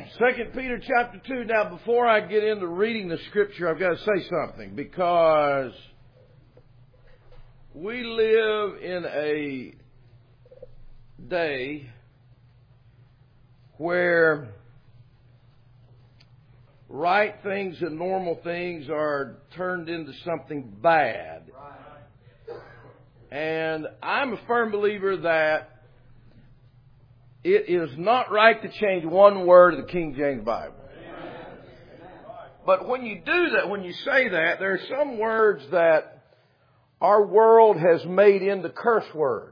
2 Peter chapter 2. Now, before I get into reading the scripture, I've got to say something, because we live in a day where right things and normal things are turned into something bad. And I'm a firm believer that it is not right to change one word of the King James Bible. But when you do that, when you say that, there are some words that our world has made into curse words.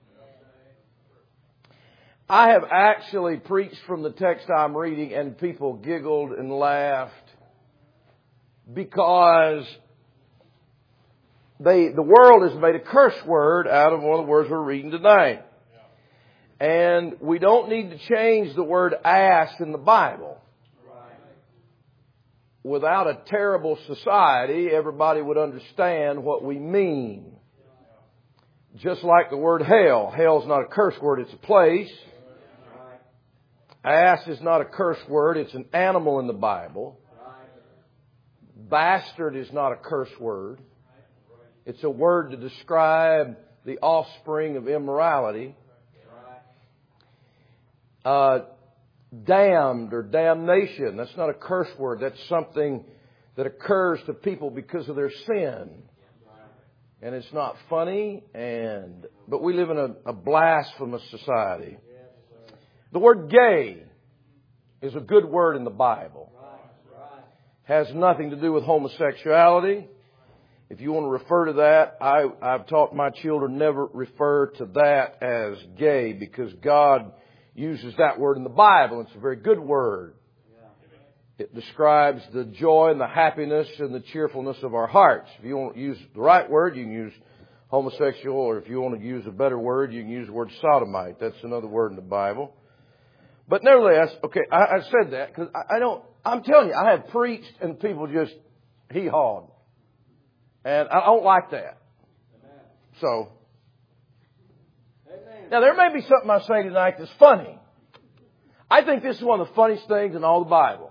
I have actually preached from the text I'm reading, and people giggled and laughed because the world has made a curse word out of one of the words we're reading tonight. And we don't need to change the word ass in the Bible. Without a terrible society, everybody would understand what we mean. Just like the word hell. Hell is not a curse word, it's a place. Ass is not a curse word, it's an animal in the Bible. Bastard is not a curse word. It's a word to describe the offspring of immorality. Damned or damnation, that's not a curse word. That's something that occurs to people because of their sin. And it's not funny, but we live in a blasphemous society. The word gay is a good word in the Bible. Has nothing to do with homosexuality. If you want to refer to that, I've taught my children never refer to that as gay, because God uses that word in the Bible. It's a very good word. It describes the joy and the happiness and the cheerfulness of our hearts. If you want to use the right word, you can use homosexual, or if you want to use a better word, you can use the word sodomite. That's another word in the Bible. But nevertheless, okay, I said that because I'm telling you, I have preached and people just hee-hawed. And I don't like that. So, now there may be something I say tonight that's funny. I think this is one of the funniest things in all the Bible.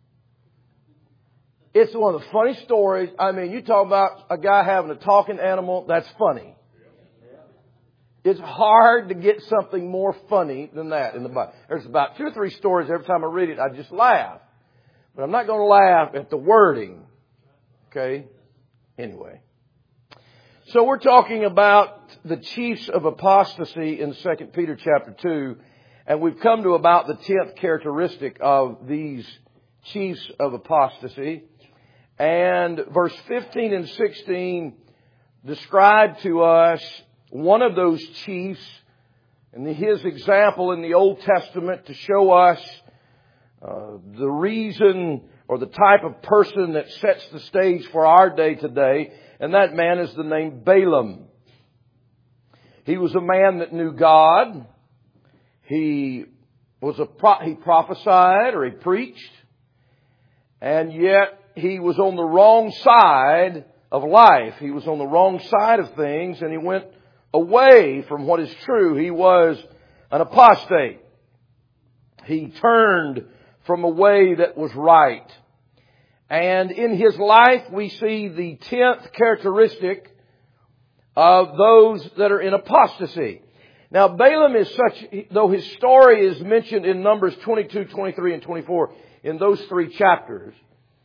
It's one of the funny stories. I mean, you talk about a guy having a talking animal, that's funny. It's hard to get something more funny than that in the Bible. There's about 2 or 3 stories every time I read it, I just laugh. But I'm not going to laugh at the wording. Okay? Anyway. So we're talking about the chiefs of apostasy in 2 Peter chapter 2. And we've come to about the 10th characteristic of these chiefs of apostasy. And verse 15 and 16 describe to us one of those chiefs and his example in the Old Testament to show us the reason or the type of person that sets the stage for our day today. And that man is the name Balaam. He was a man that knew God. He prophesied or he preached. And yet he was on the wrong side of life. He was on the wrong side of things, and he went away from what is true. He was an apostate. He turned from a way that was right. And in his life we see the 10th characteristic of those that are in apostasy. Now Balaam is such, though his story is mentioned in Numbers 22, 23, and 24, in those 3 chapters,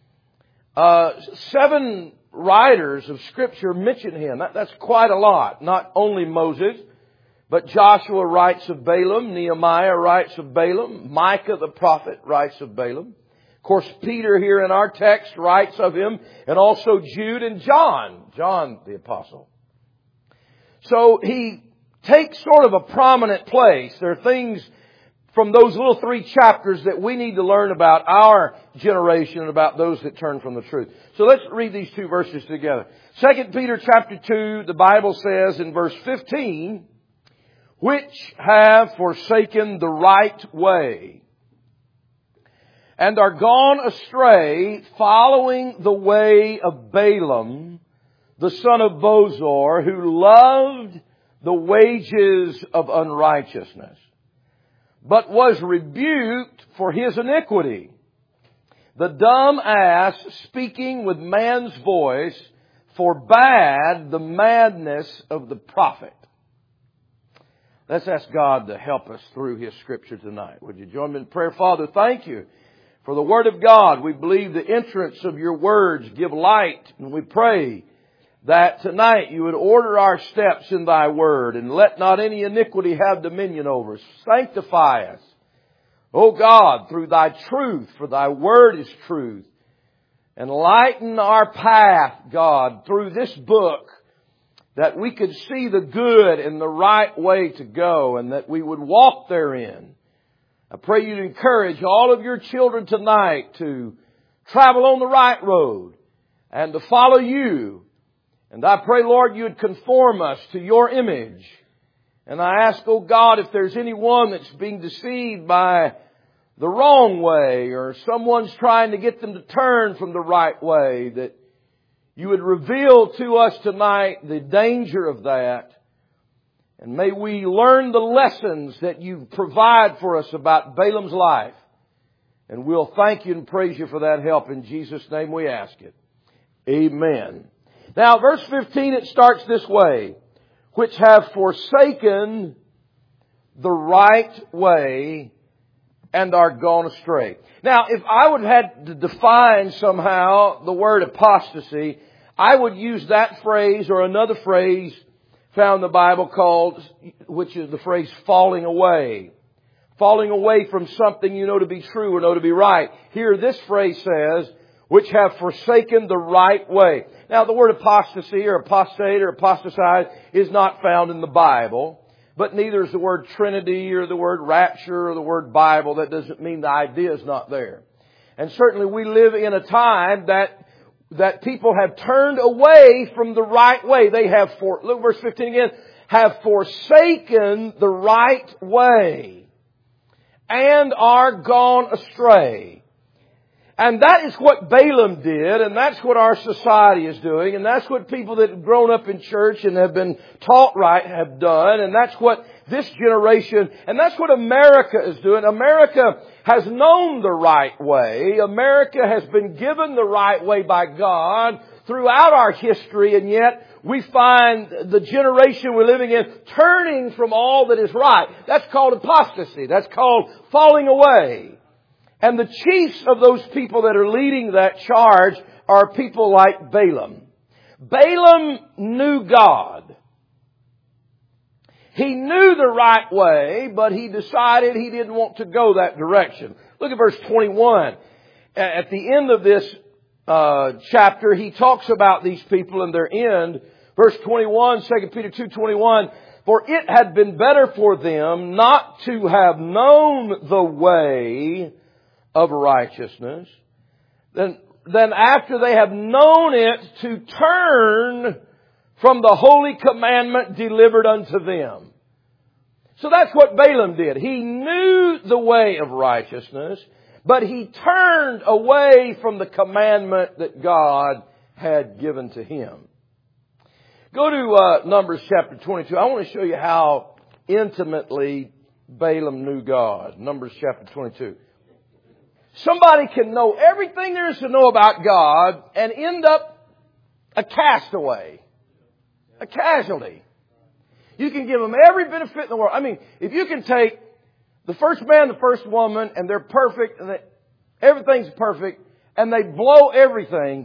7 writers of Scripture mention him. That's quite a lot. Not only Moses, but Joshua writes of Balaam. Nehemiah writes of Balaam. Micah the prophet writes of Balaam. Of course, Peter here in our text writes of him, and also Jude and John the apostle. So he takes sort of a prominent place. There are things from those little 3 chapters that we need to learn about our generation and about those that turn from the truth. So let's read these 2 verses together. 2 Peter chapter 2, the Bible says in verse 15, which have forsaken the right way and are gone astray, following the way of Balaam, the son of Bosor, who loved the wages of unrighteousness. but was rebuked for his iniquity. The dumb ass, speaking with man's voice, forbade the madness of the prophet. Let's ask God to help us through His Scripture tonight. Would you join me in prayer? Father, thank You for the Word of God. We believe the entrance of Your words give light, and we pray that tonight You would order our steps in Thy Word, and let not any iniquity have dominion over us. Sanctify us, O God, through Thy truth, for Thy Word is truth. And lighten our path, God, through this book, that we could see the good and the right way to go, and that we would walk therein. I pray You to encourage all of Your children tonight to travel on the right road and to follow You. And I pray, Lord, You would conform us to Your image. And I ask, oh God, if there's anyone that's being deceived by the wrong way, or someone's trying to get them to turn from the right way, that You would reveal to us tonight the danger of that. And may we learn the lessons that You provide for us about Balaam's life. And we'll thank You and praise You for that help. In Jesus' name we ask it. Amen. Now, verse 15, it starts this way. Which have forsaken the right way and are gone astray. Now, if I would have had to define somehow the word apostasy, I would use that phrase or another phrase found in the Bible called, which is the phrase falling away. Falling away from something you know to be true or know to be right. Here this phrase says, which have forsaken the right way. Now the word apostasy or apostate or apostatize is not found in the Bible. But neither is the word Trinity or the word rapture or the word Bible. That doesn't mean the idea is not there. And certainly we live in a time that people have turned away from the right way. They have, look verse 15 again, have forsaken the right way and are gone astray. And that is what Balaam did, and that's what our society is doing, and that's what people that have grown up in church and have been taught right have done, and that's what this generation, and that's what America is doing. America has known the right way. America has been given the right way by God throughout our history, and yet we find the generation we're living in turning from all that is right. That's called apostasy. That's called falling away. And the chiefs of those people that are leading that charge are people like Balaam. Balaam knew God. He knew the right way, but he decided he didn't want to go that direction. Look at verse 21. At the end of this chapter, he talks about these people and their end. Verse 21, 2 Peter 2:21. For it had been better for them not to have known the way of righteousness than after they have known it to turn from the holy commandment delivered unto them. So that's what Balaam did. He knew the way of righteousness, but he turned away from the commandment that God had given to him. Go to Numbers chapter 22. I want to show you how intimately Balaam knew God. Numbers chapter 22. Somebody can know everything there is to know about God and end up a castaway, a casualty. You can give them every benefit in the world. I mean, if you can take the first man, the first woman, and they're perfect, and everything's perfect, and they blow everything,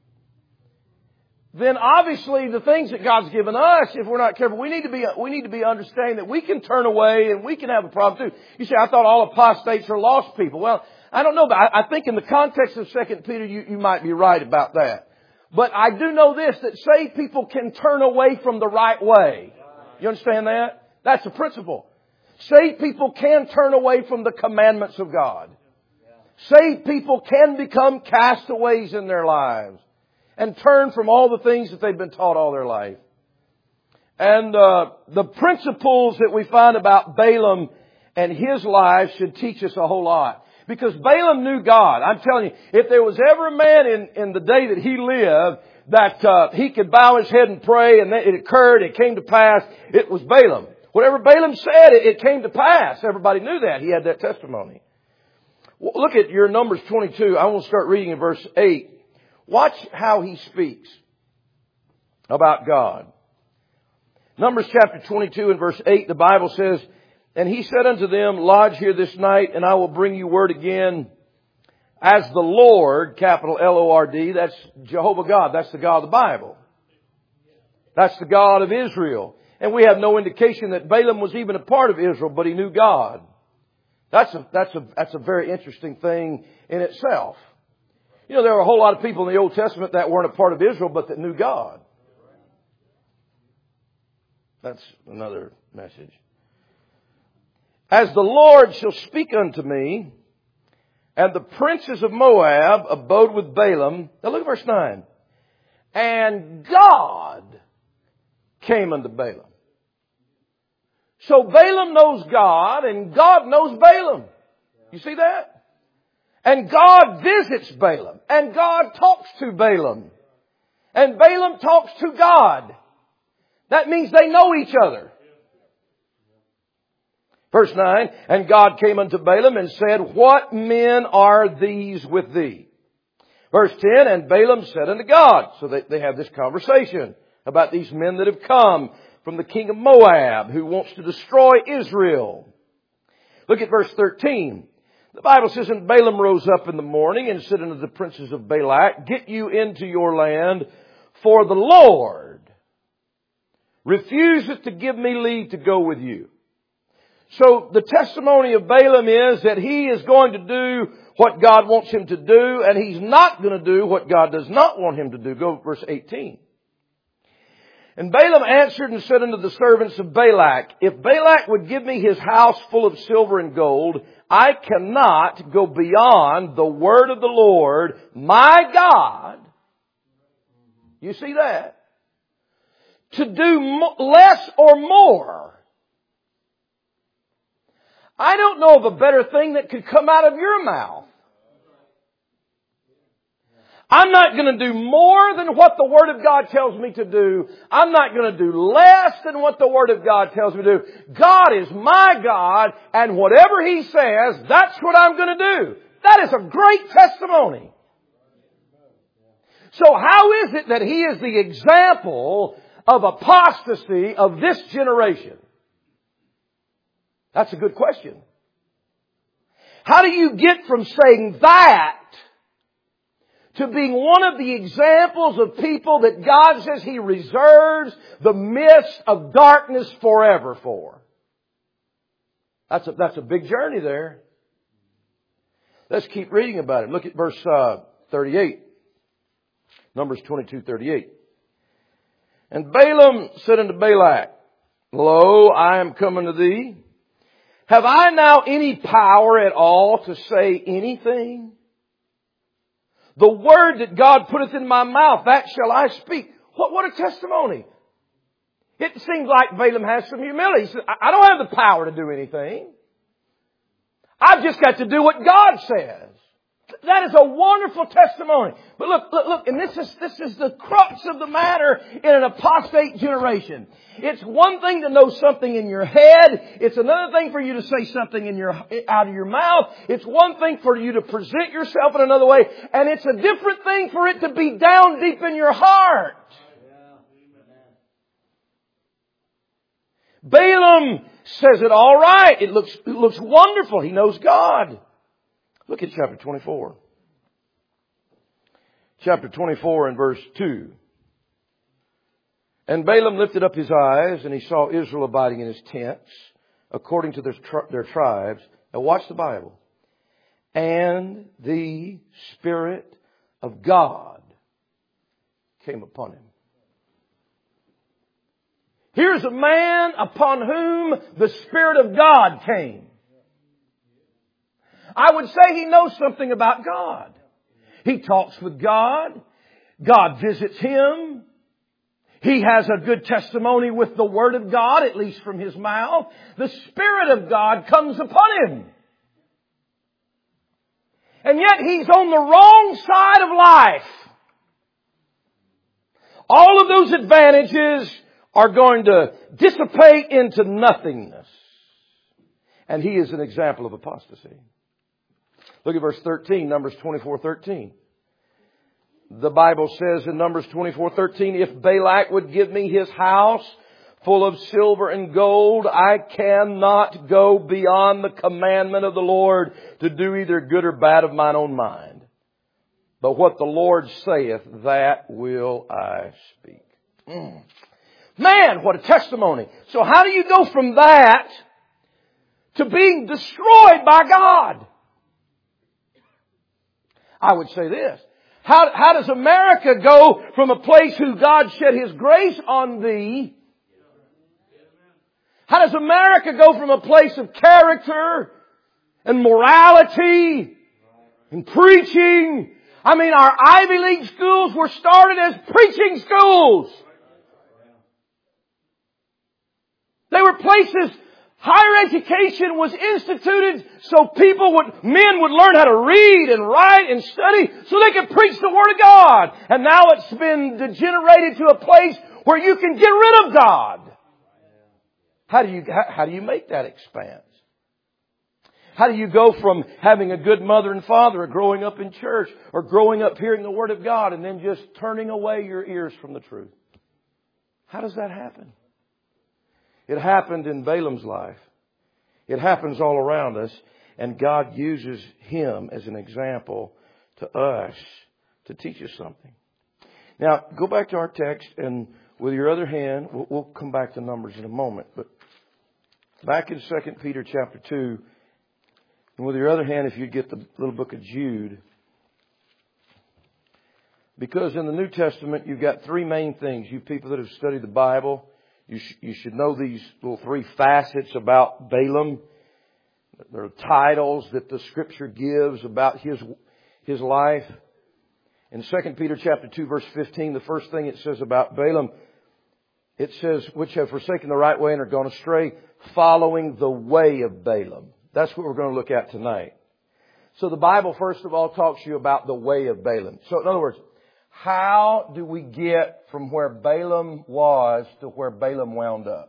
then obviously the things that God's given us, if we're not careful, we need to be understanding that we can turn away and we can have a problem too. You say, I thought all apostates are lost people. Well, I don't know, but I think in the context of 2 Peter, you might be right about that. But I do know this, that saved people can turn away from the right way. You understand that? That's a principle. Saved people can turn away from the commandments of God. Saved people can become castaways in their lives and turn from all the things that they've been taught all their life. And the principles that we find about Balaam and his life should teach us a whole lot. Because Balaam knew God. I'm telling you, if there was ever a man in the day that he lived that he could bow his head and pray and it occurred, it came to pass, it was Balaam. Whatever Balaam said, it came to pass. Everybody knew that. He had that testimony. Well, look at your Numbers 22. I want to start reading in verse 8. Watch how he speaks about God. Numbers chapter 22 and verse 8, the Bible says, "And he said unto them, Lodge here this night, and I will bring you word again, as the Lord," capital L-O-R-D, that's Jehovah God. That's the God of the Bible. That's the God of Israel. And we have no indication that Balaam was even a part of Israel, but he knew God. That's a very interesting thing in itself. You know, there were a whole lot of people in the Old Testament that weren't a part of Israel, but that knew God. That's another message. "As the Lord shall speak unto me, and the princes of Moab abode with Balaam." Now look at verse 9. "And God came unto Balaam." So Balaam knows God, and God knows Balaam. You see that? And God visits Balaam, and God talks to Balaam, and Balaam talks to God. That means they know each other. Verse 9, "And God came unto Balaam and said, What men are these with thee?" Verse 10, "And Balaam said unto God." So they have this conversation about these men that have come from the king of Moab who wants to destroy Israel. Look at verse 13. The Bible says, "And Balaam rose up in the morning and said unto the princes of Balak, Get you into your land, for the Lord refuseth to give me leave to go with you." So the testimony of Balaam is that he is going to do what God wants him to do, and he's not going to do what God does not want him to do. Go to verse 18. "And Balaam answered and said unto the servants of Balak, If Balak would give me his house full of silver and gold, I cannot go beyond the word of the Lord, my God." You see that? "To do less or more. I don't know of a better thing that could come out of your mouth. I'm not going to do more than what the Word of God tells me to do. I'm not going to do less than what the Word of God tells me to do. God is my God, and whatever He says, that's what I'm going to do." That is a great testimony. So how is it that he is the example of apostasy of this generation? That's a good question. How do you get from saying that to being one of the examples of people that God says He reserves the mist of darkness forever for? That's a big journey there. Let's keep reading about it. Look at verse 38. Numbers 22:38. "And Balaam said unto Balak, Lo, I am coming to thee. Have I now any power at all to say anything? The word that God putteth in my mouth, that shall I speak." What a testimony. It seems like Balaam has some humility. He says, I don't have the power to do anything. I've just got to do what God says. That is a wonderful testimony. But look, and this is the crux of the matter in an apostate generation. It's one thing to know something in your head. It's another thing for you to say something out of your mouth. It's one thing for you to present yourself in another way. And it's a different thing for it to be down deep in your heart. Balaam says it all right. It looks wonderful. He knows God. Look at chapter 24. Chapter 24 and verse 2. "And Balaam lifted up his eyes, and he saw Israel abiding in his tents, according to their tribes." Now watch the Bible. "And the Spirit of God came upon him." Here's a man upon whom the Spirit of God came. I would say he knows something about God. He talks with God. God visits him. He has a good testimony with the Word of God, at least from his mouth. The Spirit of God comes upon him. And yet he's on the wrong side of life. All of those advantages are going to dissipate into nothingness. And he is an example of apostasy. Look at verse 13, Numbers 24:13. The Bible says in Numbers 24:13, if Balak would give me his house full of silver and gold, I cannot go beyond the commandment of the Lord to do either good or bad of mine own mind. But what the Lord saith, that will I speak. Man, what a testimony. So how do you go from that to being destroyed by God? I would say this. How does America go from a place who God shed His grace on thee? How does America go from a place of character and morality and preaching? I mean, our Ivy League schools were started as preaching schools. They were places, higher education was instituted so men would learn how to read and write and study so they could preach the Word of God. And now it's been degenerated to a place where you can get rid of God. How do you make that expanse? How do you go from having a good mother and father or growing up in church or growing up hearing the Word of God and then just turning away your ears from the truth? How does that happen? It happened in Balaam's life. It happens all around us. And God uses him as an example to us to teach us something. Now, go back to our text, and with your other hand, we'll come back to Numbers in a moment. But back in 2 Peter chapter 2, and with your other hand, if you get the little book of Jude. Because in the New Testament, you've got three main things. You people that have studied the Bible, you should know these little three facets about Balaam. There are titles that the Scripture gives about his life. In 2 Peter chapter 2 verse 15, the first thing it says about Balaam, it says, which have forsaken the right way and are gone astray, following the way of Balaam. That's what we're going to look at tonight. So the Bible, first of all, talks to you about the way of Balaam. So in other words, how do we get from where Balaam was to where Balaam wound up?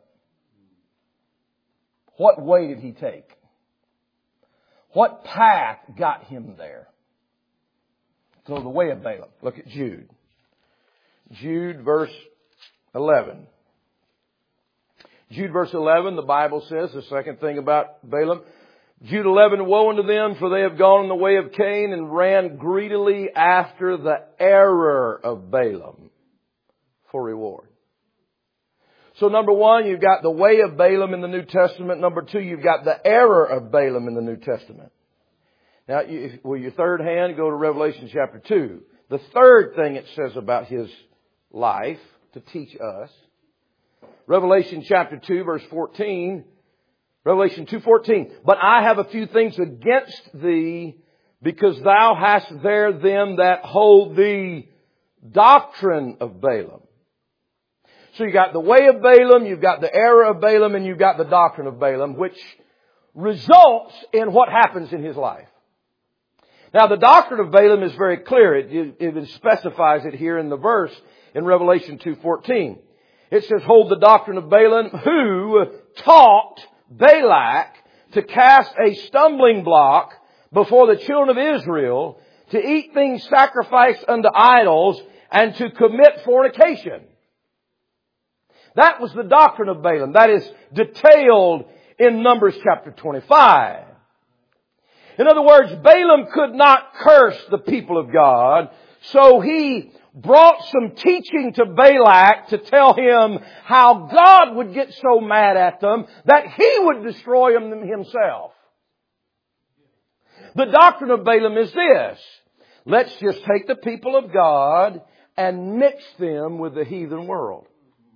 What way did he take? What path got him there? So the way of Balaam. Look at Jude. Jude verse 11. Jude verse 11, the Bible says, the second thing about Balaam, Jude 11, woe unto them, for they have gone in the way of Cain and ran greedily after the error of Balaam for reward. So number one, you've got the way of Balaam in the New Testament. Number two, you've got the error of Balaam in the New Testament. Now, with your third hand, go to Revelation chapter 2. The third thing it says about his life to teach us. Revelation chapter 2, verse 14. Revelation 2:14. But I have a few things against thee, because thou hast there them that hold the doctrine of Balaam. So you got the way of Balaam, you've got the error of Balaam, and you've got the doctrine of Balaam, which results in what happens in his life. Now the doctrine of Balaam is very clear. It specifies it here in the verse in Revelation 2:14. It says, hold the doctrine of Balaam, who taught Balak to cast a stumbling block before the children of Israel, to eat things sacrificed unto idols, and to commit fornication. That was the doctrine of Balaam. That is detailed in Numbers chapter 25. In other words, Balaam could not curse the people of God, so he brought some teaching to Balak to tell him how God would get so mad at them that He would destroy them Himself. The doctrine of Balaam is this: let's just take the people of God and mix them with the heathen world.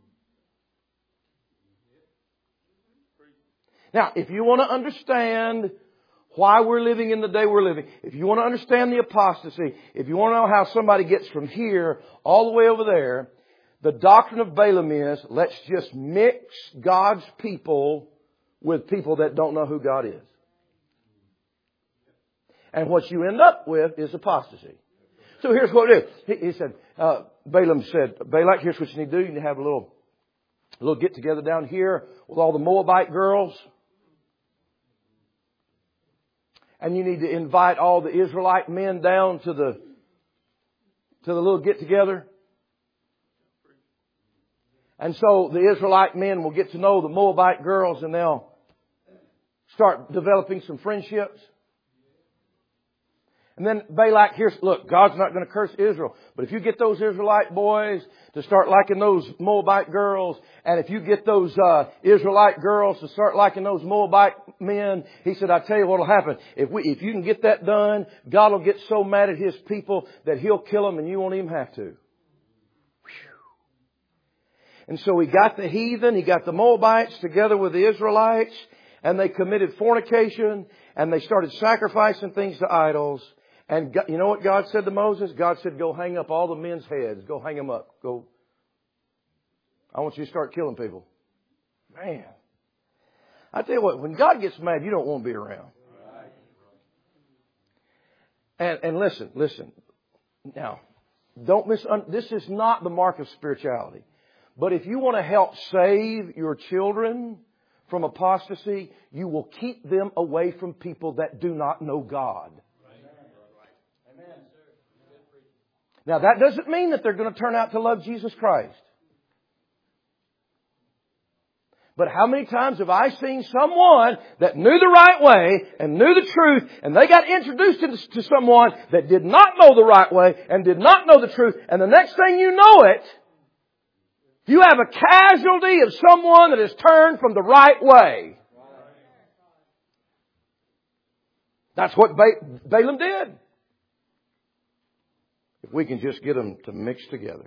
Now, if you want to understand why we're living in the day we're living, if you want to understand the apostasy, if you want to know how somebody gets from here all the way over there, the doctrine of Balaam is, let's just mix God's people with people that don't know who God is. And what you end up with is apostasy. So here's what it is. He said, Balaam said, Balak, here's what you need to do. You need to have a little A little get together down here with all the Moabite girls. And you need to invite all the Israelite men down to the little get together. And so the Israelite men will get to know the Moabite girls and they'll start developing some friendships. And then Balak hears, look, God's not going to curse Israel. But if you get those Israelite boys to start liking those Moabite girls, and if you get those Israelite girls to start liking those Moabite men, he said, I tell you what will happen. If you can get that done, God will get so mad at His people that He'll kill them and you won't even have to. And so he got the heathen, he got the Moabites together with the Israelites, and they committed fornication, and they started sacrificing things to idols. And God, you know what God said to Moses? God said, go hang up all the men's heads. Go hang them up. Go. I want you to start killing people. Man. I tell you what, when God gets mad, you don't want to be around. And listen. Now, this is not the mark of spirituality. But if you want to help save your children from apostasy, you will keep them away from people that do not know God. Now, that doesn't mean that they're going to turn out to love Jesus Christ. But how many times have I seen someone that knew the right way and knew the truth, and they got introduced to someone that did not know the right way and did not know the truth, and the next thing you know it, you have a casualty of someone that has turned from the right way. That's what Balaam did. If we can just get them to mix together.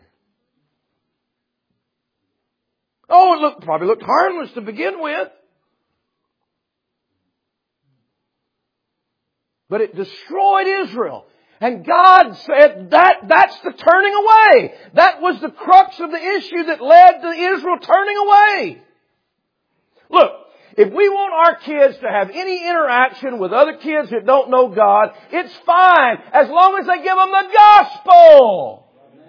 Oh, it probably looked harmless to begin with. But it destroyed Israel. And God said that's the turning away. That was the crux of the issue that led to Israel turning away. Look, if we want our kids to have any interaction with other kids that don't know God, it's fine as long as they give them the gospel.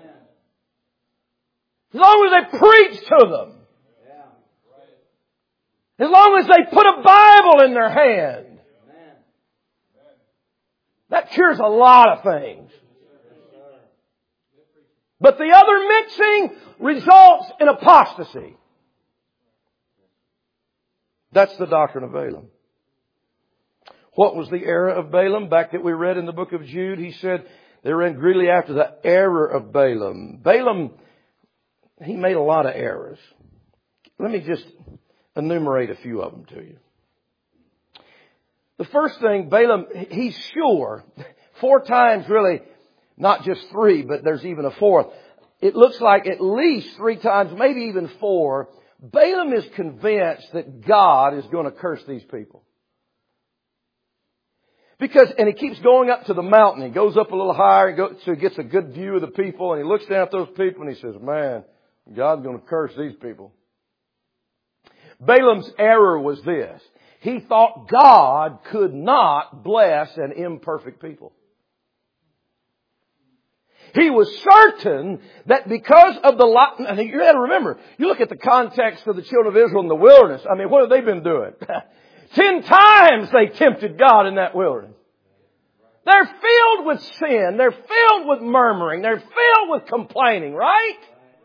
As long as they preach to them. As long as they put a Bible in their hand. That cures a lot of things. But the other mixing results in apostasy. That's the doctrine of Balaam. What was the error of Balaam? Back that we read in the book of Jude, he said they ran greedily after the error of Balaam. Balaam, he made a lot of errors. Let me just enumerate a few of them to you. The first thing, Balaam, he's sure, 4 times really, not just 3, but there's even a 4th. It looks like at least 3 times, maybe even 4, Balaam is convinced that God is going to curse these people. And he keeps going up to the mountain. He goes up a little higher, so he gets a good view of the people, and he looks down at those people and he says, man, God's going to curse these people. Balaam's error was this. He thought God could not bless an imperfect people. He was certain that because of the lot, and you got to remember, you look at the context of the children of Israel in the wilderness. I mean, what have they been doing? 10 times they tempted God in that wilderness. They're filled with sin. They're filled with murmuring. They're filled with complaining, right?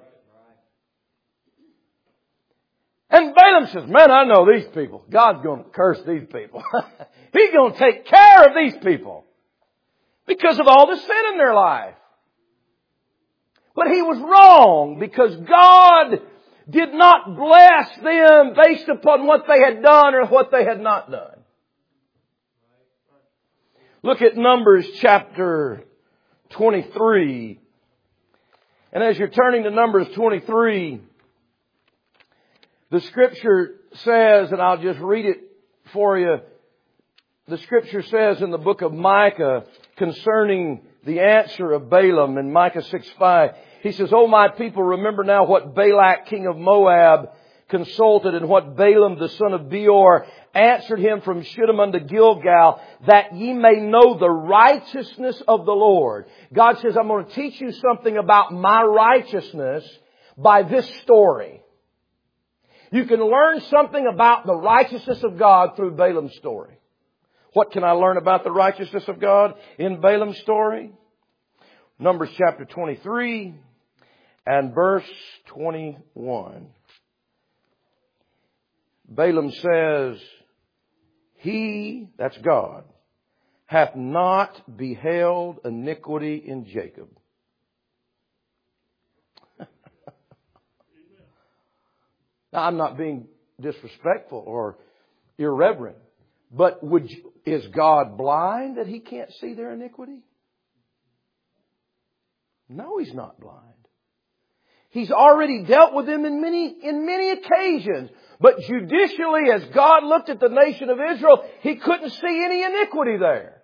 And Balaam says, man, I know these people. God's going to curse these people. He's going to take care of these people because of all the sin in their life. But he was wrong because God did not bless them based upon what they had done or what they had not done. Look at Numbers chapter 23. And as you're turning to Numbers 23, the Scripture says, and I'll just read it for you. The Scripture says in the book of Micah concerning the answer of Balaam in Micah 6:5. He says, O my people, remember now what Balak, king of Moab, consulted and what Balaam, the son of Beor, answered him from Shittim unto Gilgal, that ye may know the righteousness of the Lord. God says, I'm going to teach you something about my righteousness by this story. You can learn something about the righteousness of God through Balaam's story. What can I learn about the righteousness of God in Balaam's story? Numbers chapter 23 and verse 21. Balaam says, He, that's God, hath not beheld iniquity in Jacob. Now, I'm not being disrespectful or irreverent, but is God blind that He can't see their iniquity? No, He's not blind. He's already dealt with them in many occasions. But judicially, as God looked at the nation of Israel, He couldn't see any iniquity there.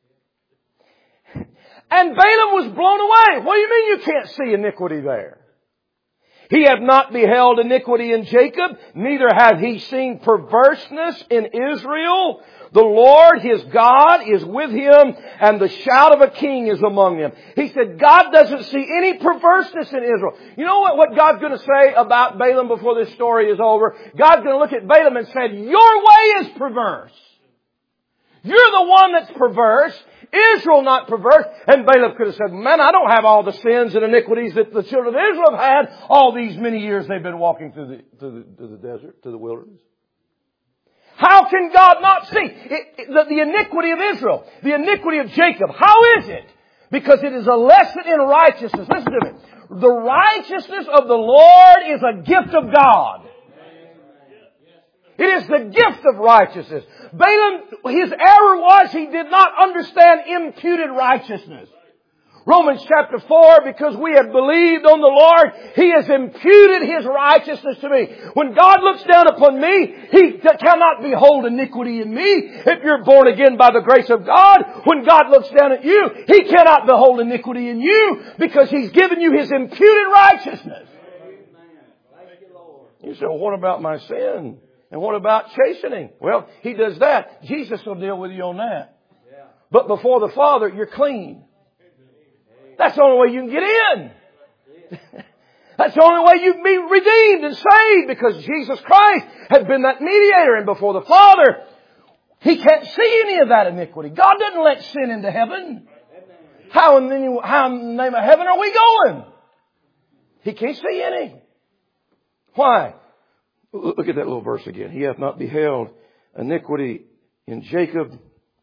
And Balaam was blown away. What do you mean you can't see iniquity there? He hath not beheld iniquity in Jacob, neither hath He seen perverseness in Israel. The Lord, his God, is with him, and the shout of a king is among them. He said God doesn't see any perverseness in Israel. You know what God's going to say about Balaam before this story is over? God's going to look at Balaam and say, your way is perverse. You're the one that's perverse. Israel not perverse. And Balaam could have said, man, I don't have all the sins and iniquities that the children of Israel have had all these many years they've been walking through the desert, to the wilderness. How can God not see the iniquity of Israel, the iniquity of Jacob? How is it? Because it is a lesson in righteousness. Listen to me. The righteousness of the Lord is a gift of God. It is the gift of righteousness. Balaam, his error was he did not understand imputed righteousness. Romans chapter 4, because we have believed on the Lord, He has imputed His righteousness to me. When God looks down upon me, He cannot behold iniquity in me. If you're born again by the grace of God, when God looks down at you, He cannot behold iniquity in you because He's given you His imputed righteousness. You say, well, what about my sin? And what about chastening? Well, He does that. Jesus will deal with you on that. But before the Father, you're clean. That's the only way you can get in. That's the only way you can be redeemed and saved, because Jesus Christ has been that mediator, and before the Father, He can't see any of that iniquity. God doesn't let sin into heaven. How in the name of heaven are we going? He can't see any. Why? Look at that little verse again. He hath not beheld iniquity in Jacob.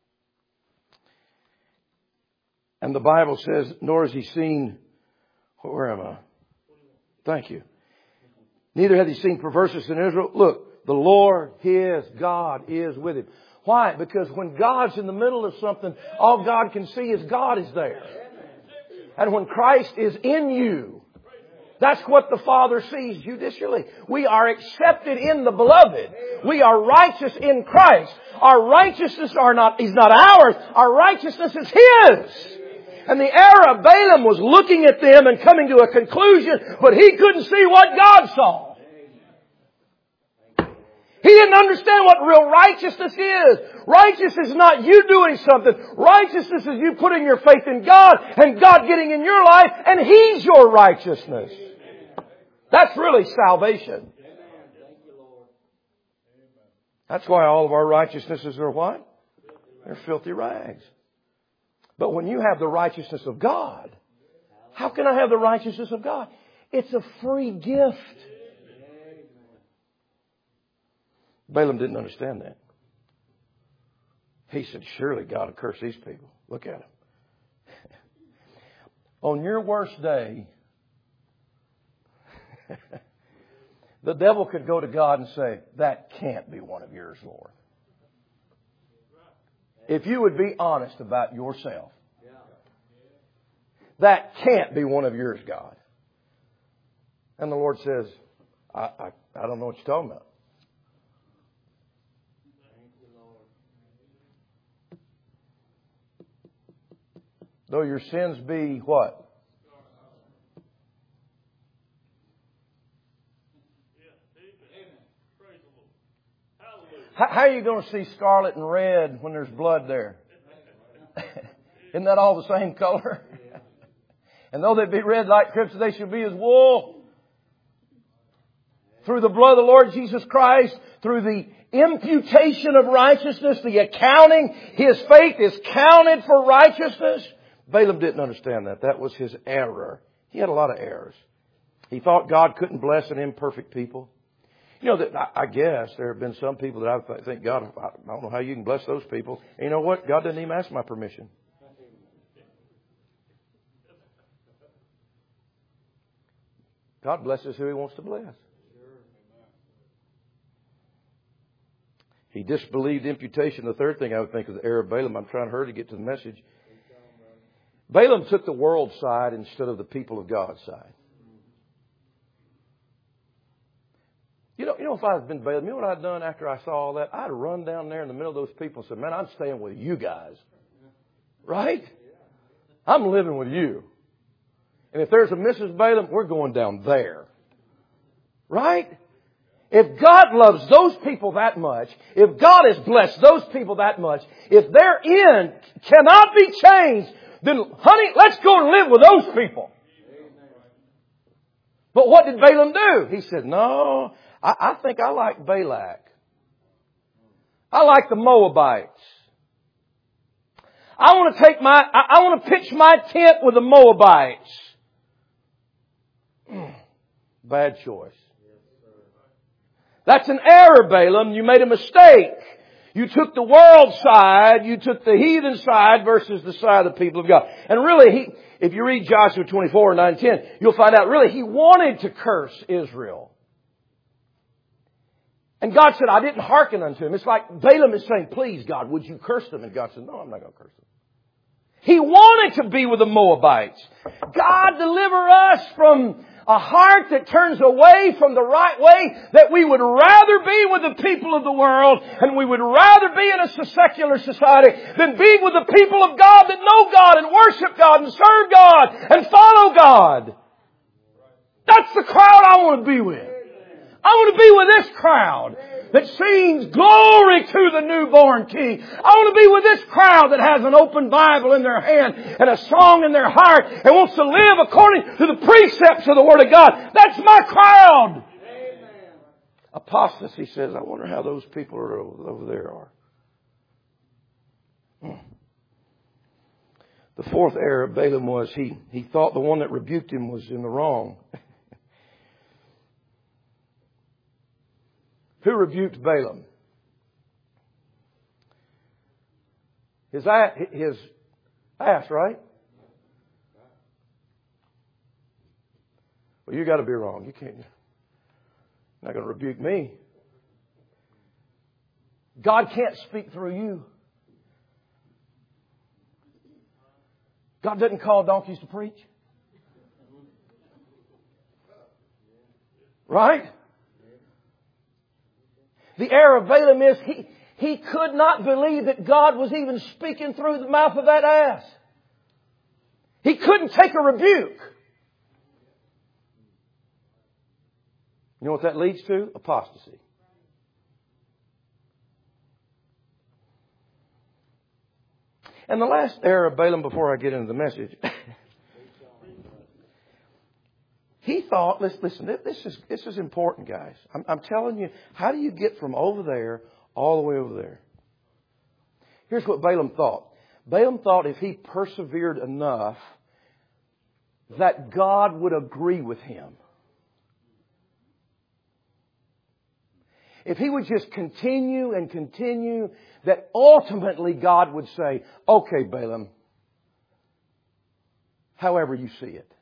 And the Bible says, nor has He seen, where am I? Thank you. Neither hath He seen perverseness in Israel. Look, the Lord, His God, is with him. Why? Because when God's in the middle of something, all God can see is God is there. And when Christ is in you, that's what the Father sees judicially. We are accepted in the Beloved. We are righteous in Christ. Our righteousness is not ours. Our righteousness is His. And the error of Balaam was looking at them and coming to a conclusion, but he couldn't see what God saw. He didn't understand what real righteousness is. Righteousness is not you doing something. Righteousness is you putting your faith in God and God getting in your life, and He's your righteousness. That's really salvation. That's why all of our righteousnesses are what? They're filthy rags. But when you have the righteousness of God, how can I have the righteousness of God? It's a free gift. Balaam didn't understand that. He said, surely God will curse these people. Look at them. On your worst day, the devil could go to God and say, that can't be one of yours, Lord. If you would be honest about yourself, that can't be one of yours, God. And the Lord says, I don't know what you're talking about. Though your sins be what? How are you going to see scarlet and red when there's blood there? Isn't that all the same color? And though they be red like crimson, they shall be as wool. through the blood of the Lord Jesus Christ, through the imputation of righteousness, the accounting, his faith is counted for righteousness. Balaam didn't understand that. That was his error. He had a lot of errors. He thought God couldn't bless an imperfect people. You know, that I guess there have been some people that I think, God, I don't know how you can bless those people. And you know what? God doesn't even ask my permission. God blesses who He wants to bless. He disbelieved imputation. The third thing I would think is the error of Balaam. I'm trying to hurry to get to the message. Balaam took the world's side instead of the people of God's side. You know, if I had been Balaam, you know what I'd done after I saw all that? I'd run down there in the middle of those people and said, man, I'm staying with you guys. Right? I'm living with you. And if there's a Mrs. Balaam, we're going down there. Right? If God loves those people that much, if God has blessed those people that much, if their end cannot be changed, then, honey, let's go and live with those people. But what did Balaam do? He said, no, I think I like Balak. I like the Moabites. I want to pitch my tent with the Moabites. Bad choice. That's an error, Balaam. You made a mistake. You took the world side, you took the heathen side versus the side of the people of God. And really, if you read Joshua 24, 9, 10, you'll find out really he wanted to curse Israel. And God said, I didn't hearken unto him. It's like Balaam is saying, please God, would you curse them? And God said, no, I'm not going to curse them. He wanted to be with the Moabites. God, deliver us from a heart that turns away from the right way, that we would rather be with the people of the world and we would rather be in a secular society than be with the people of God that know God and worship God and serve God and follow God. That's the crowd I want to be with. I want to be with this crowd that sings glory to the newborn King. I want to be with this crowd that has an open Bible in their hand and a song in their heart and wants to live according to the precepts of the Word of God. That's my crowd. Amen. Apostasy says, I wonder how those people are over there are. The fourth error of Balaam was he thought the one that rebuked him was in the wrong. Who rebuked Balaam? His ass, right? Well, you got to be wrong. You're not going to rebuke me. God can't speak through you. God doesn't call donkeys to preach. Right? The error of Balaam is he could not believe that God was even speaking through the mouth of that ass. He couldn't take a rebuke. You know what that leads to? Apostasy. And the last error of Balaam before I get into the message. He thought, listen, this is important, guys. I'm telling you, how do you get from over there all the way over there? Here's what Balaam thought. Balaam thought if he persevered enough, that God would agree with him. If he would just continue and continue, that ultimately God would say, okay, Balaam, however you see it.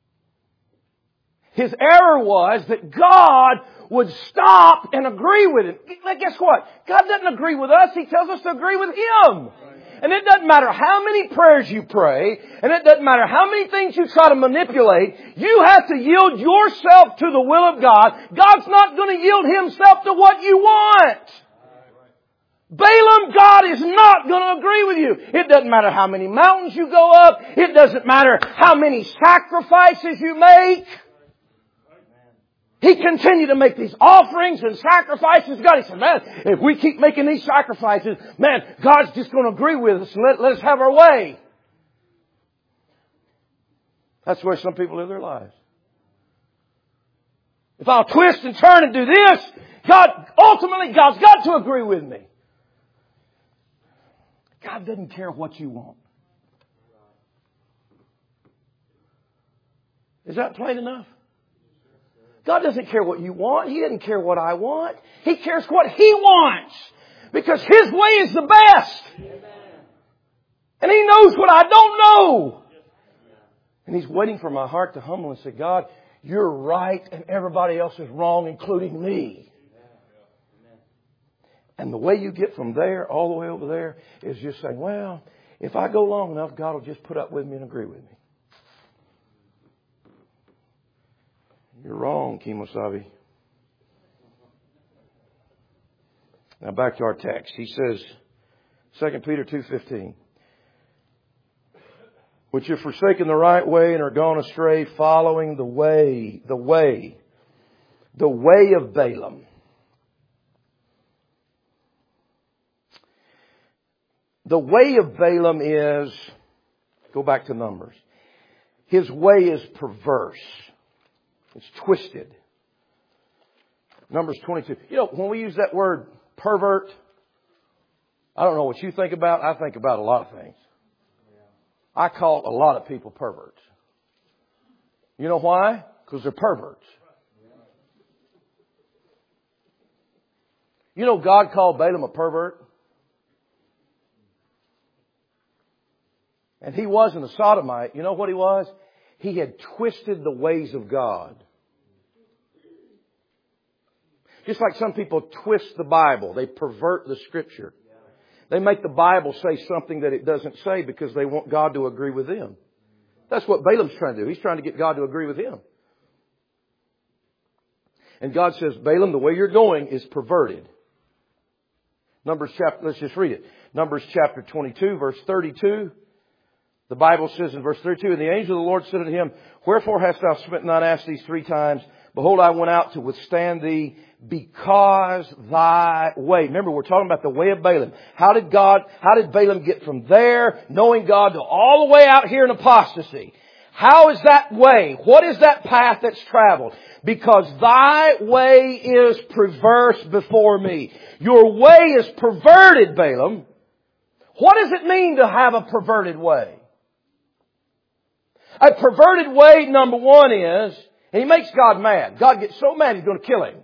His error was that God would stop and agree with him. Guess what? God doesn't agree with us. He tells us to agree with Him. And it doesn't matter how many prayers you pray, and it doesn't matter how many things you try to manipulate, you have to yield yourself to the will of God. God's not going to yield Himself to what you want. Balaam, God is not going to agree with you. It doesn't matter how many mountains you go up. It doesn't matter how many sacrifices you make. He continued to make these offerings and sacrifices. God, he said, man, if we keep making these sacrifices, man, God's just going to agree with us. Let us have our way. That's the way some people live their lives. If I'll twist and turn and do this, ultimately God's got to agree with me. God doesn't care what you want. Is that plain enough? God doesn't care what you want. He doesn't care what I want. He cares what He wants. Because His way is the best. And He knows what I don't know. And He's waiting for my heart to humble and say, God, You're right and everybody else is wrong, including me. And the way you get from there all the way over there is just saying, well, if I go long enough, God will just put up with me and agree with me. You're wrong, Kimosabe. Now back to our text. He says, 2 Peter 2:15. Which have forsaken the right way and are gone astray, following the way of Balaam. The way of Balaam is, go back to Numbers. His way is perverse. It's twisted. Numbers 22. You know, when we use that word pervert, I don't know what you think about. I think about a lot of things. I call a lot of people perverts. You know why? Because they're perverts. You know God called Balaam a pervert? And he wasn't a sodomite. You know what he was? He had twisted the ways of God. Just like some people twist the Bible. They pervert the Scripture. They make the Bible say something that it doesn't say because they want God to agree with them. That's what Balaam's trying to do. He's trying to get God to agree with him. And God says, Balaam, the way you're going is perverted. Let's just read it. Numbers chapter 22, verse 32. The Bible says in verse 32, and the angel of the Lord said unto him, wherefore hast thou smitten thine ass these 3 times? Behold, I went out to withstand thee because thy way. Remember, we're talking about the way of Balaam. How did Balaam get from there, knowing God, to all the way out here in apostasy? How is that way? What is that path that's traveled? Because thy way is perverse before me. Your way is perverted, Balaam. What does it mean to have a perverted way? A perverted way, number one, is, and he makes God mad. God gets so mad He's going to kill him.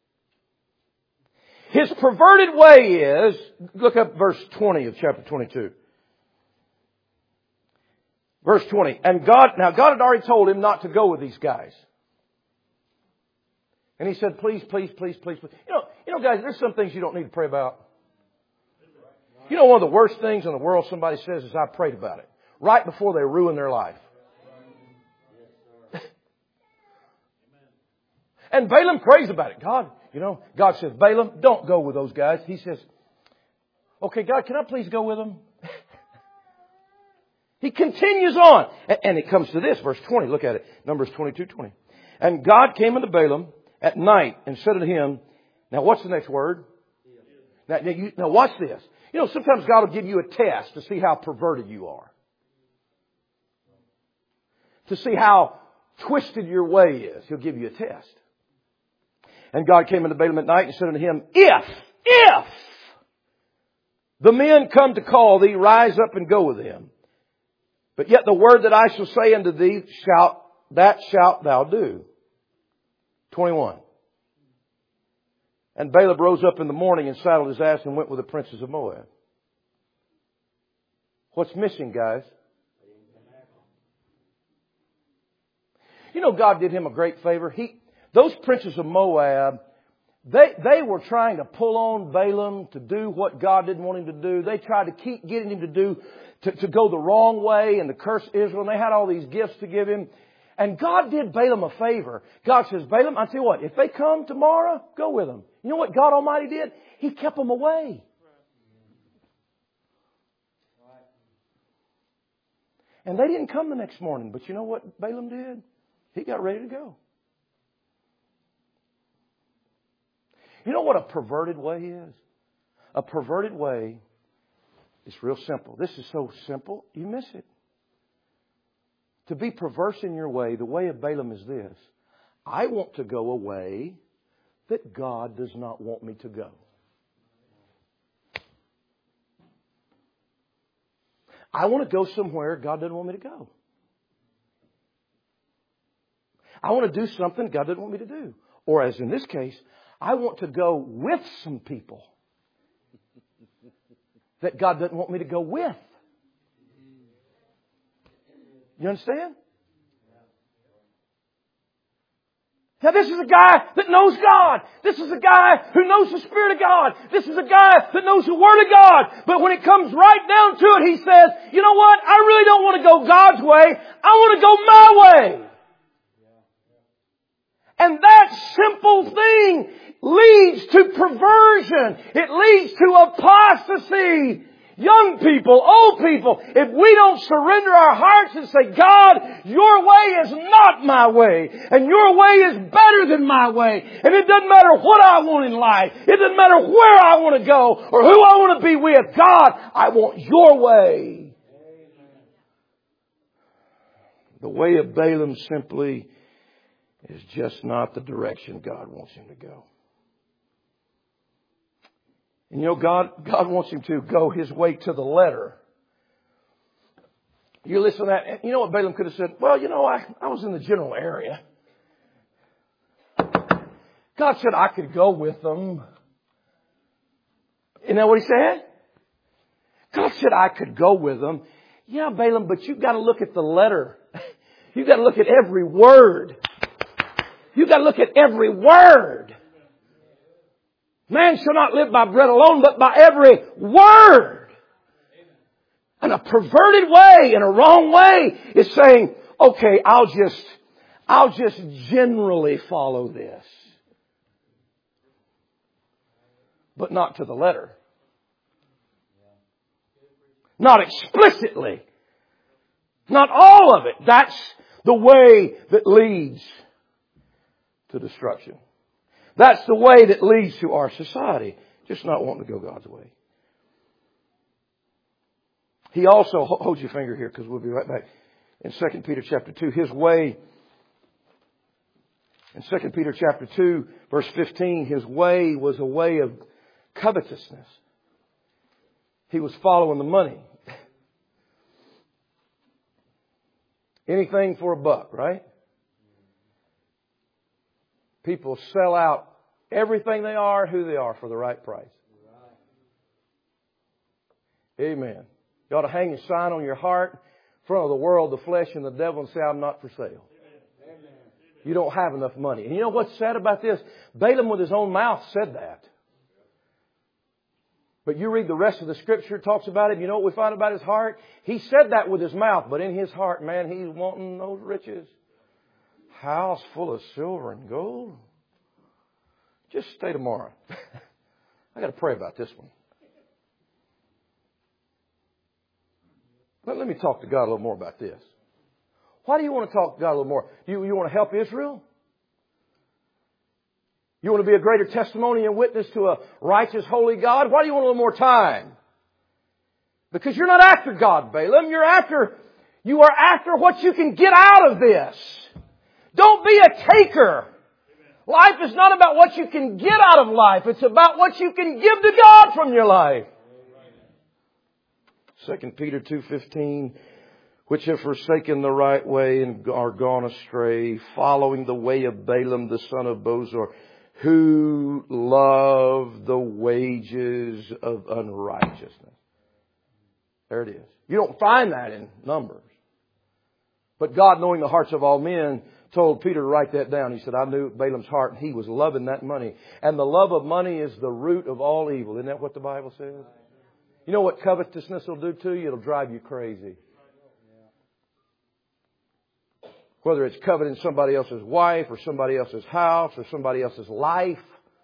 His perverted way is, look up verse 20 of chapter 22. Verse 20. And God had already told him not to go with these guys. And he said, please, please, please, please, please. You know, guys, there's some things you don't need to pray about. You know, one of the worst things in the world somebody says is, I prayed about it. Right before they ruin their life. And Balaam prays about it. God says, Balaam, don't go with those guys. He says, okay, God, can I please go with them? He continues on. And it comes to this, verse 20. Look at it. Numbers 22:20. And God came unto Balaam at night and said unto him, now what's the next word? Now watch this. You know, sometimes God will give you a test to see how perverted you are. To see how twisted your way is. He'll give you a test. And God came unto Balaam at night and said unto him, if the men come to call thee, rise up and go with them. But yet the word that I shall say unto thee, shalt thou do. 21. And Balaam rose up in the morning and saddled his ass and went with the princes of Moab. What's missing, guys? You know, God did him a great favor. Those princes of Moab, they were trying to pull on Balaam to do what God didn't want him to do. They tried to keep getting him to go the wrong way and to curse Israel. And they had all these gifts to give him. And God did Balaam a favor. God says, Balaam, I tell you what, if they come tomorrow, go with them. You know what God Almighty did? He kept them away. And they didn't come the next morning. But you know what Balaam did? He got ready to go. You know what a perverted way is? A perverted way is real simple. This is so simple, you miss it. To be perverse in your way, the way of Balaam is this. I want to go a way that God does not want me to go. I want to go somewhere God doesn't want me to go. I want to do something God doesn't want me to do. Or as in this case, I want to go with some people that God doesn't want me to go with. You understand? Now this is a guy that knows God. This is a guy who knows the Spirit of God. This is a guy that knows the Word of God. But when it comes right down to it, he says, you know what? I really don't want to go God's way. I want to go my way. And that simple thing leads to perversion. It leads to apostasy. Young people, old people, if we don't surrender our hearts and say, God, your way is not my way, and your way is better than my way, and it doesn't matter what I want in life, it doesn't matter where I want to go or who I want to be with, God, I want your way. The way of Balaam simply is just not the direction God wants him to go. And you know, God wants him to go his way to the letter. You listen to that. You know what Balaam could have said? Well, you know, I was in the general area. God said I could go with them. Isn't that what he said? God said I could go with them. Yeah, Balaam, but you've got to look at the letter. You've got to look at every word. You've got to look at every word. Man shall not live by bread alone, but by every word. And a perverted way, and a wrong way, is saying, okay, I'll just generally follow this. But not to the letter. Not explicitly. Not all of it. That's the way that leads to destruction. That's the way that leads to our society. Just not wanting to go God's way. He also, hold your finger here because we'll be right back. In 2 Peter chapter 2, his way, in 2 Peter chapter 2, verse 15, his way was a way of covetousness. He was following the money. Anything for a buck, right? People sell out everything they are, who they are, for the right price. Amen. You ought to hang a sign on your heart in front of the world, the flesh, and the devil and say, I'm not for sale. You don't have enough money. And you know what's sad about this? Balaam with his own mouth said that. But you read the rest of the Scripture, it talks about it. You know what we find about his heart? He said that with his mouth, but in his heart, man, he's wanting those riches. House full of silver and gold. Just stay tomorrow. I got to pray about this one. Let me talk to God a little more about this. Why do you want to talk to God a little more? You want to help Israel? You want to be a greater testimony and witness to a righteous, holy God? Why do you want a little more time? Because you're not after God, Balaam. You are after what you can get out of this. Don't be a taker. Life is not about what you can get out of life. It's about what you can give to God from your life. 2 Peter 2:15, which have forsaken the right way and are gone astray, following the way of Balaam the son of Bosor, who loved the wages of unrighteousness. There it is. You don't find that in Numbers. But God, knowing the hearts of all men, told Peter to write that down. He said, I knew Balaam's heart, and he was loving that money. And the love of money is the root of all evil. Isn't that what the Bible says? You know what covetousness will do to you? It'll drive you crazy. Whether it's coveting somebody else's wife or somebody else's house or somebody else's life.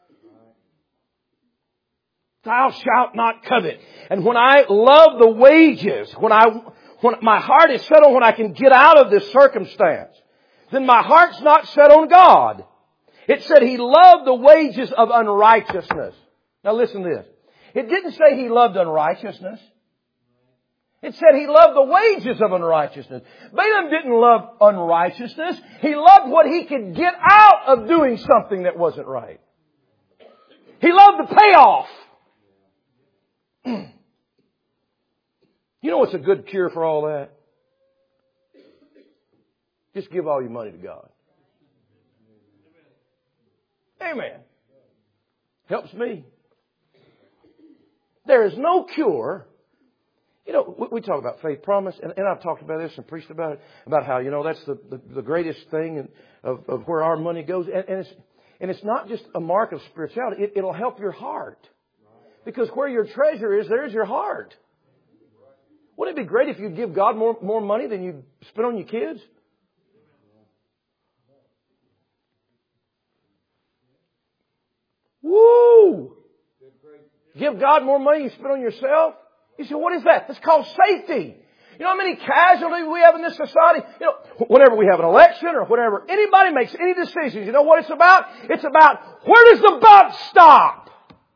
Thou shalt not covet. And when I love the wages, when my heart is set on what I can get out of this circumstance, then my heart's not set on God. It said he loved the wages of unrighteousness. Now listen to this. It didn't say he loved unrighteousness. It said he loved the wages of unrighteousness. Balaam didn't love unrighteousness. He loved what he could get out of doing something that wasn't right. He loved the payoff. You know what's a good cure for all that? Just give all your money to God. Amen. Helps me. There is no cure. You know, we talk about faith promise, and I've talked about this and preached about it, about how, you know, that's the greatest thing of where our money goes. And it's not just a mark of spirituality. It'll help your heart. Because where your treasure is, there's your heart. Wouldn't it be great if you'd give God more money than you spend on your kids? Woo! Give God more money than you spend on yourself? You say, what is that? It's called safety. You know how many casualties we have in this society? You know, whenever we have an election or whenever anybody makes any decisions, you know what it's about? It's about where does the buck stop?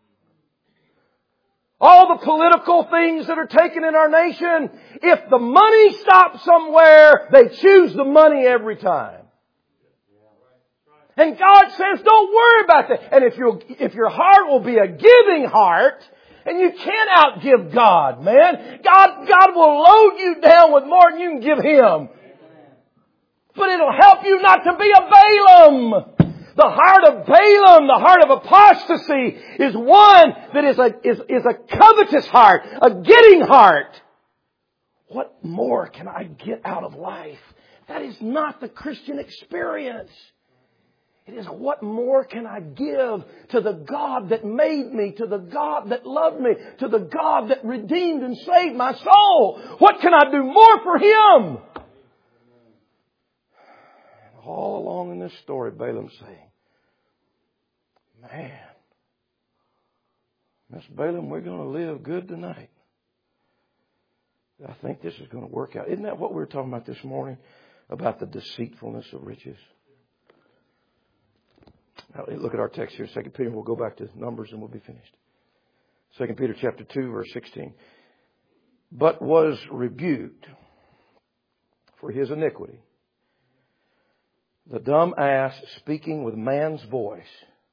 All the political things that are taken in our nation, if the money stops somewhere, they choose the money every time. And God says, don't worry about that. And if your heart will be a giving heart, and you can't outgive God, man. God will load you down with more than you can give Him. But it'll help you not to be a Balaam. The heart of Balaam, the heart of apostasy, is one that is a covetous heart, a getting heart. What more can I get out of life? That is not the Christian experience. It is what more can I give to the God that made me, to the God that loved me, to the God that redeemed and saved my soul. What can I do more for Him? All along in this story, Balaam's saying, man, Miss Balaam, we're going to live good tonight. I think this is going to work out. Isn't that what we were talking about this morning? About the deceitfulness of riches? Now, look at our text here, 2 Peter. We'll go back to Numbers and we'll be finished. 2 Peter chapter 2, verse 16. But was rebuked for his iniquity. The dumb ass speaking with man's voice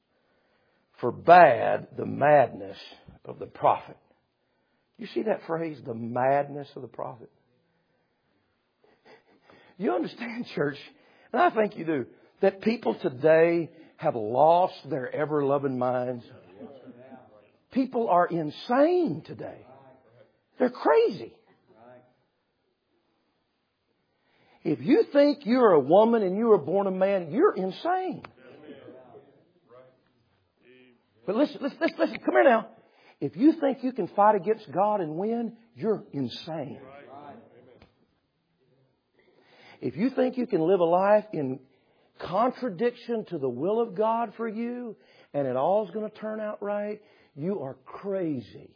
forbade the madness of the prophet. You see that phrase, the madness of the prophet? You understand, church, and I think you do, that people today have lost their ever-loving minds. People are insane today. They're crazy. If you think you're a woman and you were born a man, you're insane. But listen, come here now. If you think you can fight against God and win, you're insane. If you think you can live a life in contradiction to the will of God for you, and it all's going to turn out right, you are crazy.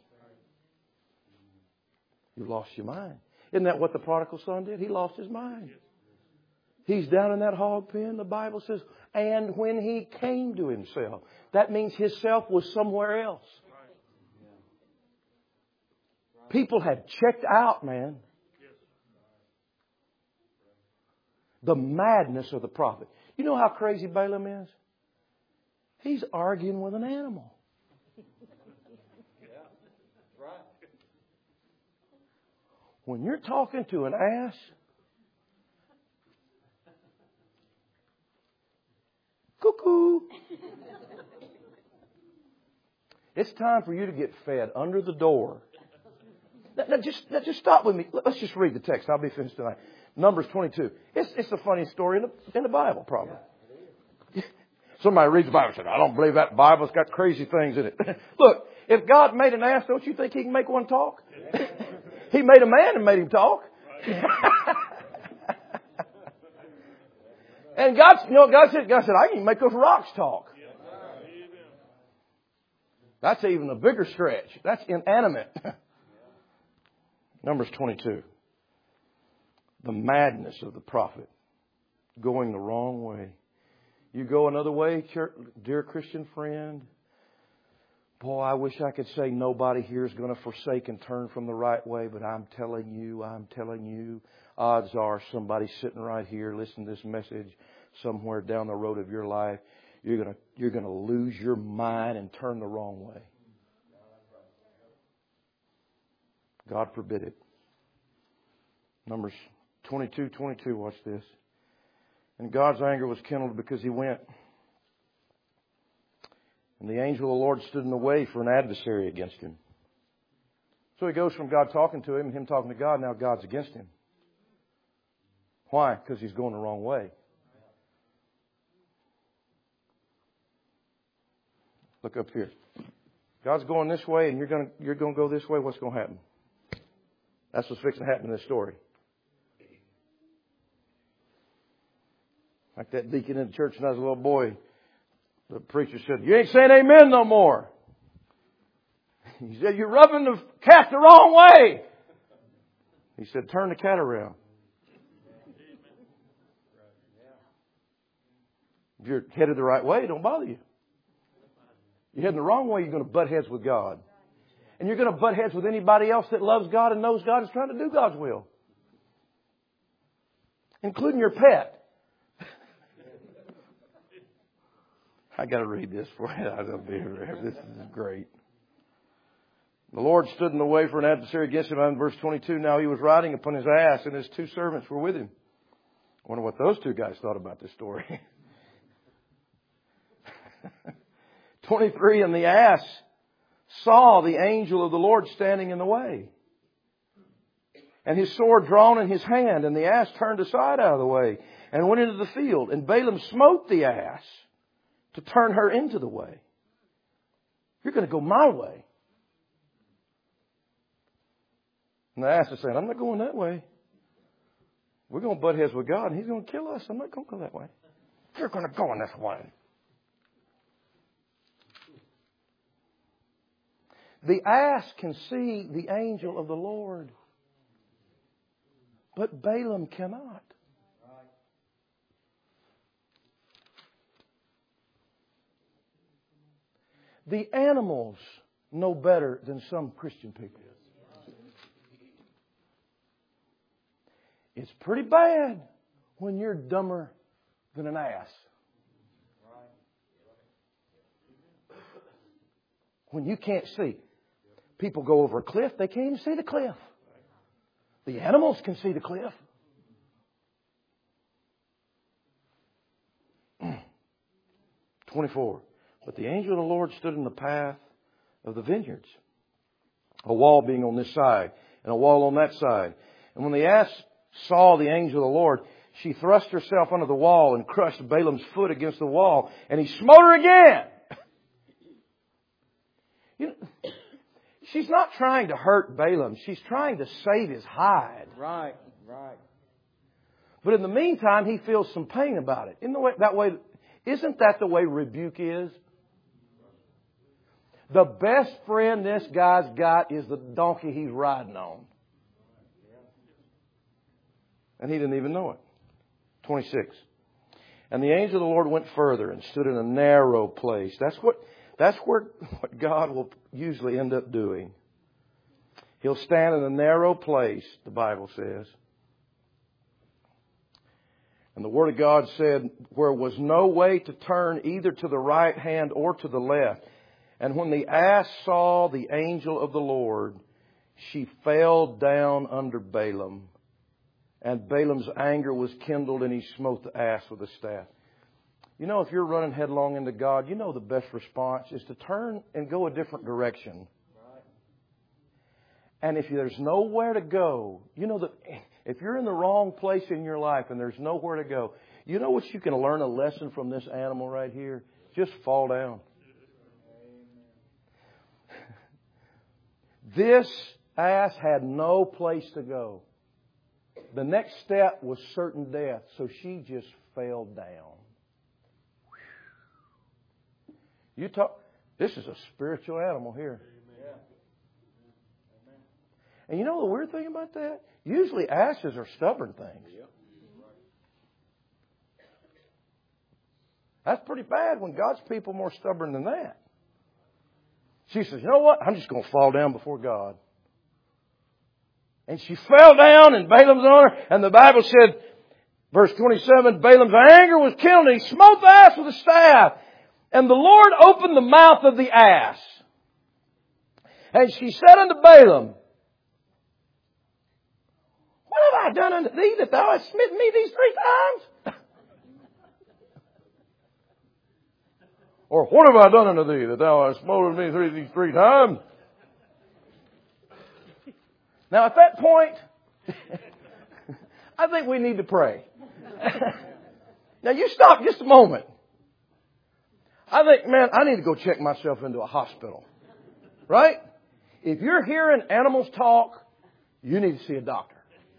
You've lost your mind. Isn't that what the prodigal son did? He lost his mind. He's down in that hog pen, the Bible says, and when he came to himself. That means his self was somewhere else. People had checked out, man. The madness of the prophet. You know how crazy Balaam is? He's arguing with an animal. When you're talking to an ass, cuckoo. It's time for you to get fed under the door. Now just stop with me. Let's just read the text. I'll be finished tonight. Numbers 22. It's the funniest story in the Bible, probably. Somebody reads the Bible and says, I don't believe that Bible's got crazy things in it. Look, if God made an ass, don't you think He can make one talk? He made a man and made him talk. And God said, I can make those rocks talk. That's even a bigger stretch. That's inanimate. Numbers 22. The madness of the prophet going the wrong way. You go another way, dear Christian friend, Boy, I wish I could say nobody here is going to forsake and turn from the right way, but I'm telling you, odds are somebody sitting right here listening to this message somewhere down the road of your life, you're going to lose your mind and turn the wrong way. God forbid it. Numbers 22:22, watch this. And God's anger was kindled because he went. And the angel of the Lord stood in the way for an adversary against him. So he goes from God talking to him and him talking to God. Now God's against him. Why? Because he's going the wrong way. Look up here. God's going this way and you're going to go this way. What's going to happen? That's what's fixing to happen in this story. Like that deacon in the church when I was a little boy. The preacher said, "You ain't saying amen no more." He said, "You're rubbing the cat the wrong way." He said, "Turn the cat around." If you're headed the right way, it don't bother you. You're heading the wrong way, you're going to butt heads with God. And you're going to butt heads with anybody else that loves God and knows God and is trying to do God's will. Including your pet. I got to read this for you. This is great. The Lord stood in the way for an adversary against him. In verse 22, now he was riding upon his ass and his two servants were with him. I wonder what those two guys thought about this story. 23, and the ass saw the angel of the Lord standing in the way, and his sword drawn in his hand, and the ass turned aside out of the way and went into the field. And Balaam smote the ass to turn her into the way. You're going to go my way. And the ass is saying, I'm not going that way. We're going to butt heads with God and he's going to kill us. I'm not going to go that way. You're going to go in this way. The ass can see the angel of the Lord, but Balaam cannot. The animals know better than some Christian people. It's pretty bad when you're dumber than an ass. When you can't see. People go over a cliff, they can't even see the cliff. The animals can see the cliff. 24. But the angel of the Lord stood in the path of the vineyards, a wall being on this side and a wall on that side. And when the ass saw the angel of the Lord, she thrust herself under the wall and crushed Balaam's foot against the wall, and he smote her again. You know, she's not trying to hurt Balaam. She's trying to save his hide. Right. But in the meantime, he feels some pain about it. Isn't that the way rebuke is? The best friend this guy's got is the donkey he's riding on. And he didn't even know it. 26. And the angel of the Lord went further and stood in a narrow place. That's where God will usually end up doing. He'll stand in a narrow place, the Bible says. And the Word of God said, where was no way to turn either to the right hand or to the left. And when the ass saw the angel of the Lord, she fell down under Balaam. And Balaam's anger was kindled, and he smote the ass with a staff. You know, if you're running headlong into God, you know the best response is to turn and go a different direction. And if there's nowhere to go, you know that if you're in the wrong place in your life and there's nowhere to go, you know what you can learn a lesson from this animal right here? Just fall down. This ass had no place to go. The next step was certain death, so she just fell down. This is a spiritual animal here. And you know the weird thing about that? Usually asses are stubborn things. That's pretty bad when God's people are more stubborn than that. She says, you know what? I'm just going to fall down before God. And she fell down and Balaam's on her. And the Bible said, verse 27, Balaam's anger was kindled and he smote the ass with a staff. And the Lord opened the mouth of the ass. And she said unto Balaam, what have I done unto thee that thou hast smitten me these 3 times? Or what have I done unto thee that thou hast smote me these 3 times? Now at that point, I think we need to pray. Now you stop just a moment. I think, man, I need to go check myself into a hospital. Right? If you're hearing animals talk, you need to see a doctor.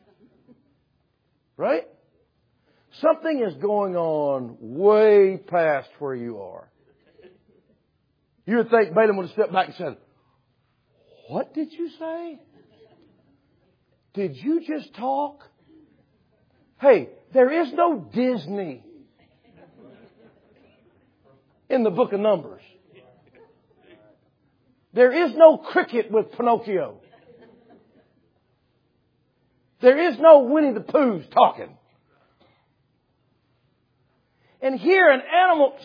Right? Something is going on way past where you are. You would think Balaam would have stepped back and said, what did you say? Did you just talk? Hey, there is no Disney in the book of Numbers. There is no cricket with Pinocchio. There is no Winnie the Pooh's talking. And here an animal...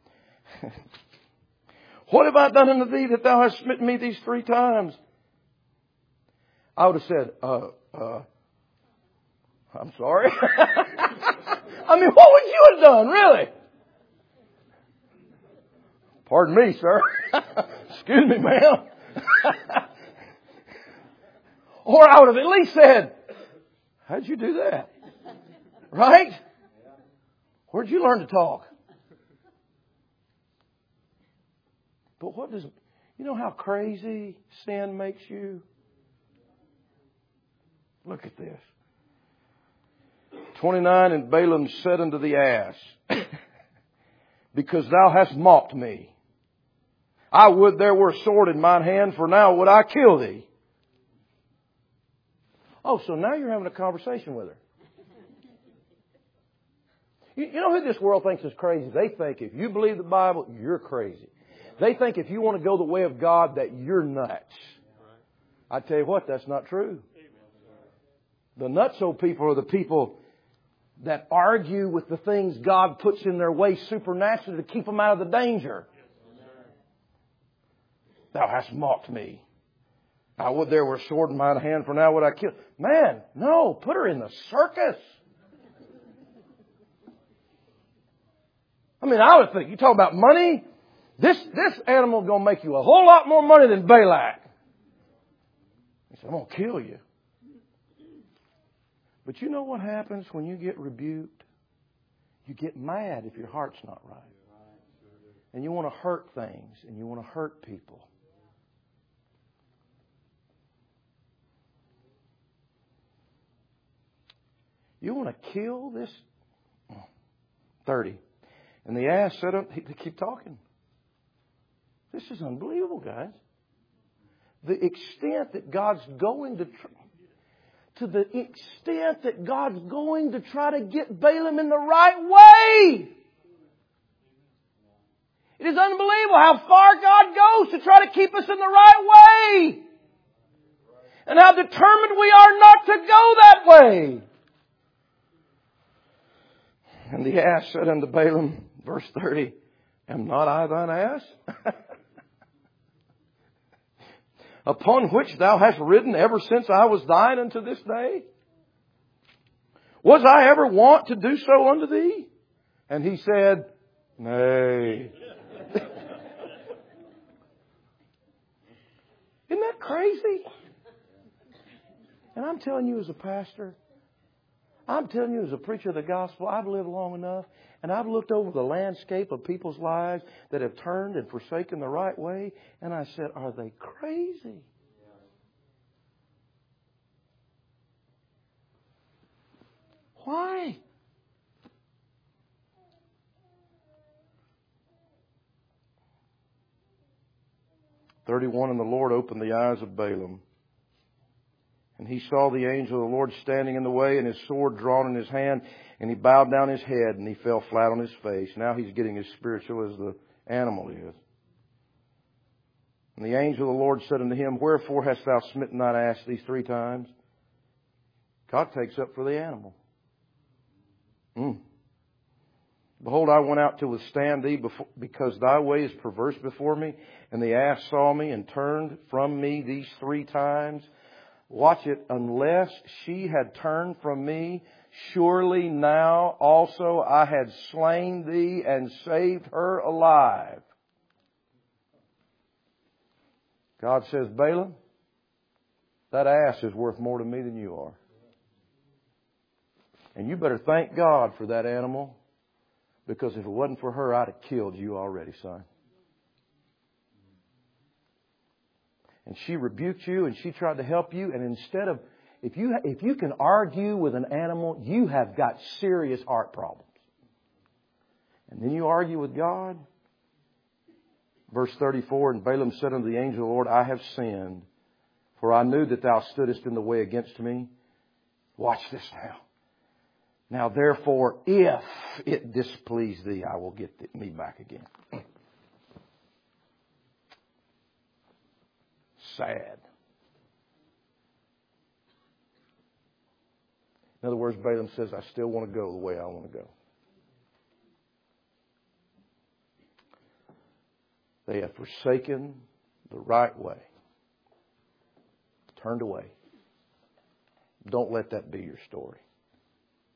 What have I done unto thee that thou hast smitten me these 3 times? I would have said, I'm sorry. I mean, what would you have done, really? Pardon me, sir. Excuse me, ma'am. Or I would have at least said, how'd you do that? Right? Where'd you learn to talk? But what does, you know how crazy sin makes you? Look at this. 29, and Balaam said unto the ass, because thou hast mocked me, I would there were a sword in mine hand, for now would I kill thee. Oh, so now you're having a conversation with her. You know who this world thinks is crazy? They think if you believe the Bible, you're crazy. They think if you want to go the way of God, that you're nuts. I tell you what, that's not true. The nutso people are the people that argue with the things God puts in their way supernaturally to keep them out of the danger. Thou hast mocked me. I would there were a sword in mine hand, for now would I kill. Man, no, put her in the circus. I mean, I would think, you talk about money, this animal is going to make you a whole lot more money than Balak. He said, I'm going to kill you. But you know what happens when you get rebuked? You get mad if your heart's not right. And you want to hurt things and you want to hurt people. You want to kill this? 30. And the ass said, they keep talking. This is unbelievable, guys. The extent that God's going to the extent that God's going to try to get Balaam in the right way. It is unbelievable how far God goes to try to keep us in the right way. And how determined we are not to go that way. And the ass said unto Balaam, verse 30, am not I thine ass? Upon which thou hast ridden ever since I was thine unto this day? Was I ever wont to do so unto thee? And he said, nay. Isn't that crazy? And I'm telling you as a pastor, I'm telling you as a preacher of the gospel, I've lived long enough and I've looked over the landscape of people's lives that have turned and forsaken the right way. And I said, are they crazy? Why? "31, and the Lord opened the eyes of Balaam. And he saw the angel of the Lord standing in the way and his sword drawn in his hand. And he bowed down his head and he fell flat on his face." Now he's getting as spiritual as the animal is. And the angel of the Lord said unto him, Wherefore hast thou smitten thine ass these 3 times? God takes up for the animal. Behold, I went out to withstand thee because thy way is perverse before me. And the ass saw me and turned from me these 3 times. Watch it. Unless she had turned from me, surely now also I had slain thee and saved her alive. God says, Balaam, that ass is worth more to me than you are. And you better thank God for that animal, because if it wasn't for her, I'd have killed you already, son. And she rebuked you and she tried to help you. And instead of, if you can argue with an animal, you have got serious heart problems. And then you argue with God. Verse 34, and Balaam said unto the angel of the Lord, I have sinned, for I knew that thou stoodest in the way against me. Watch this now. Now therefore, if it displease thee, I will get me back again. Sad. In other words, Balaam says, I still want to go the way I want to go. They have forsaken the right way. Turned away. Don't let that be your story.